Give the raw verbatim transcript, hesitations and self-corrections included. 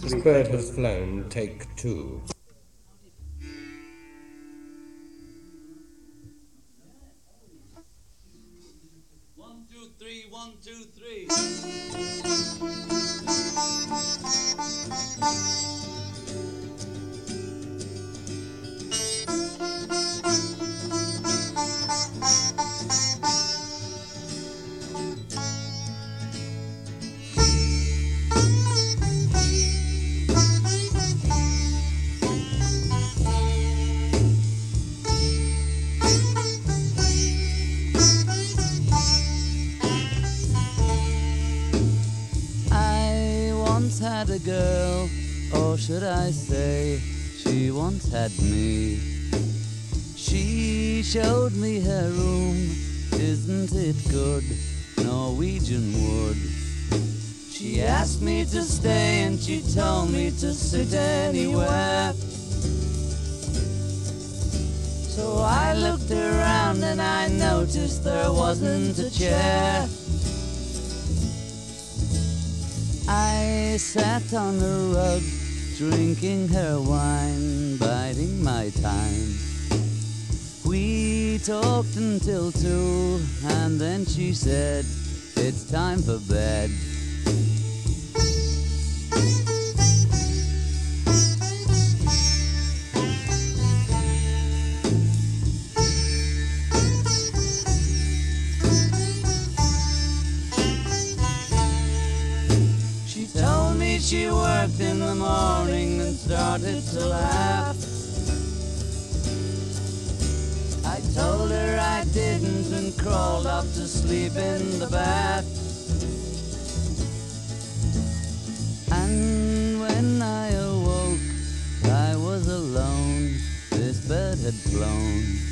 This bird has flown, take two. One, two, three, one, two, three. Had a girl, or should I say, she once had me. She showed me her room, isn't it good, Norwegian wood. She asked me to stay and she told me to sit anywhere. So I looked around and I noticed there wasn't a chair. I sat on the rug, drinking her wine, biding my time. We talked until two, and then she said, it's time for bed. She worked in the morning and started to laugh. I told her I didn't and crawled off to sleep in the bath. And when I awoke, I was alone. This bird had flown.